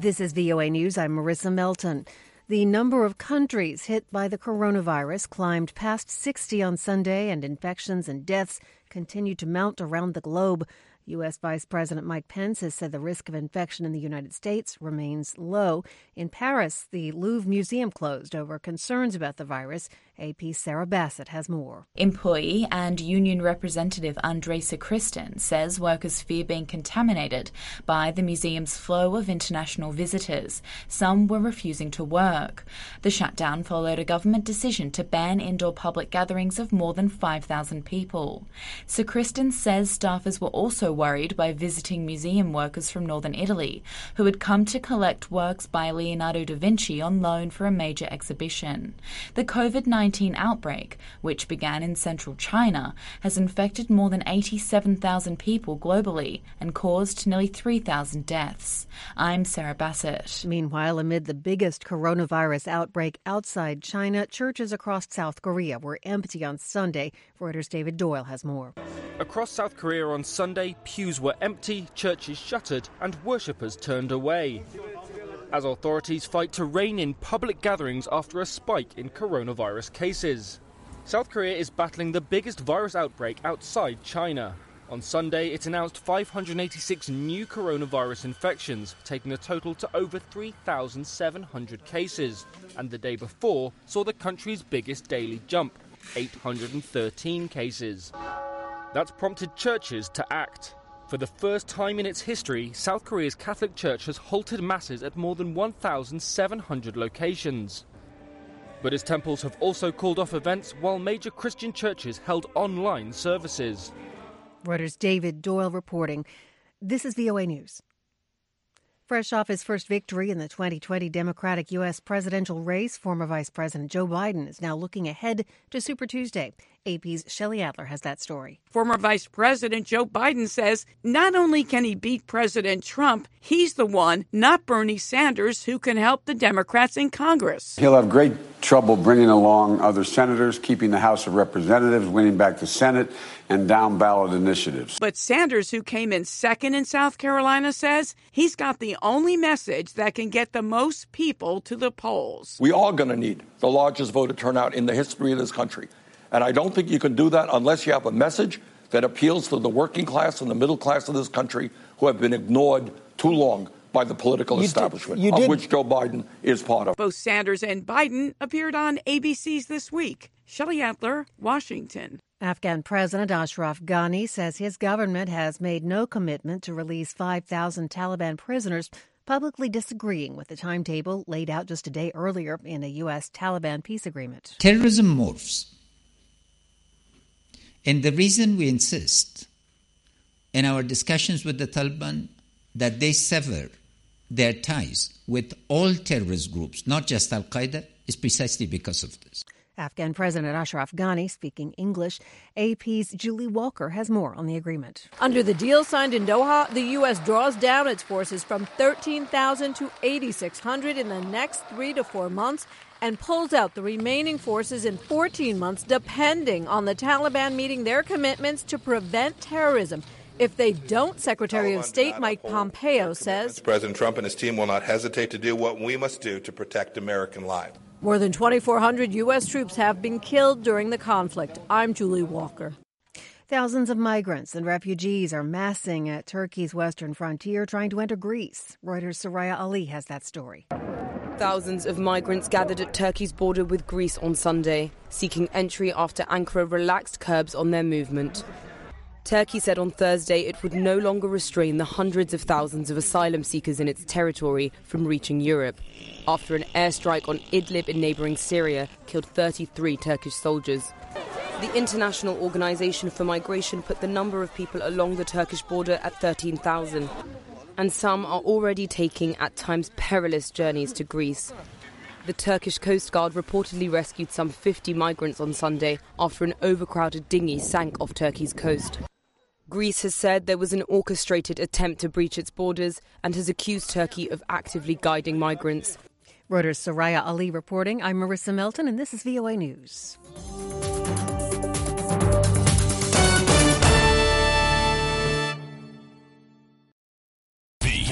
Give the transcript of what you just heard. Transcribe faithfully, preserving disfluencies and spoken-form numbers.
This is V O A News. I'm Marissa Melton. The number of countries hit by the coronavirus climbed past sixty on Sunday, and infections and deaths continue to mount around the globe. U S. Vice President Mike Pence has said the risk of infection in the United States remains low. In Paris, the Louvre Museum closed over concerns about the virus. A P's Sarah Bassett has more. Employee and union representative Andrei Sacristan says workers fear being contaminated by the museum's flow of international visitors. Some were refusing to work. The shutdown followed a government decision to ban indoor public gatherings of more than five thousand people. Sacristan says staffers were also worried by visiting museum workers from northern Italy who had come to collect works by Leonardo da Vinci on loan for a major exhibition. The COVID nineteen outbreak, which began in central China, has infected more than eighty-seven thousand people globally and caused nearly three thousand deaths. I'm Sarah Bassett. Meanwhile, amid the biggest coronavirus outbreak outside China, churches across South Korea were empty on Sunday. Reuters' David Doyle has more. Across South Korea on Sunday, pews were empty, churches shuttered, and worshippers turned away as authorities fight to rein in public gatherings after a spike in coronavirus cases. South Korea is battling the biggest virus outbreak outside China. On Sunday, it announced five hundred eighty-six new coronavirus infections, taking the total to over three thousand seven hundred cases. And the day before saw the country's biggest daily jump, eight hundred thirteen cases. That's prompted churches to act. For the first time in its history, South Korea's Catholic Church has halted masses at more than one thousand seven hundred locations. But its temples have also called off events, while major Christian churches held online services. Reuters' David Doyle reporting. This is V O A News. Fresh off his first victory in the twenty twenty Democratic U S presidential race, former Vice President Joe Biden is now looking ahead to Super Tuesday. A P's Shelley Adler has that story. Former Vice President Joe Biden says not only can he beat President Trump, he's the one, not Bernie Sanders, who can help the Democrats in Congress. He'll have great trouble bringing along other senators, keeping the House of Representatives, winning back the Senate, and down-ballot initiatives. But Sanders, who came in second in South Carolina, says he's got the only message that can get the most people to the polls. We are going to need the largest voter turnout in the history of this country. And I don't think you can do that unless you have a message that appeals to the working class and the middle class of this country who have been ignored too long by the political you establishment, did, of which Joe Biden is part of. Both Sanders and Biden appeared on A B C's This Week. Shelley Adler, Washington. Afghan President Ashraf Ghani says his government has made no commitment to release five thousand Taliban prisoners, publicly disagreeing with the timetable laid out just a day earlier in a U S Taliban peace agreement. Terrorism morphs. And the reason we insist in our discussions with the Taliban that they sever their ties with all terrorist groups, not just Al-Qaeda, is precisely because of this. Afghan President Ashraf Ghani speaking English. A P's Julie Walker has more on the agreement. Under the deal signed in Doha, the U S draws down its forces from thirteen thousand to eighty-six hundred in the next three to four months and pulls out the remaining forces in fourteen months, depending on the Taliban meeting their commitments to prevent terrorism. If they don't, Secretary of State Mike Pompeo says President Trump and his team will not hesitate to do what we must do to protect American lives. More than twenty-four hundred U S troops have been killed during the conflict. I'm Julie Walker. Thousands of migrants and refugees are massing at Turkey's western frontier trying to enter Greece. Reuters' Soraya Ali has that story. Thousands of migrants gathered at Turkey's border with Greece on Sunday, seeking entry after Ankara relaxed curbs on their movement. Turkey said on Thursday it would no longer restrain the hundreds of thousands of asylum seekers in its territory from reaching Europe, after an airstrike on Idlib in neighbouring Syria killed thirty-three Turkish soldiers. The International Organization for Migration put the number of people along the Turkish border at thirteen thousand, and some are already taking at times perilous journeys to Greece. The Turkish Coast Guard reportedly rescued some fifty migrants on Sunday after an overcrowded dinghy sank off Turkey's coast. Greece has said there was an orchestrated attempt to breach its borders and has accused Turkey of actively guiding migrants. Reuters' Soraya Ali reporting. I'm Marissa Melton, and this is V O A News.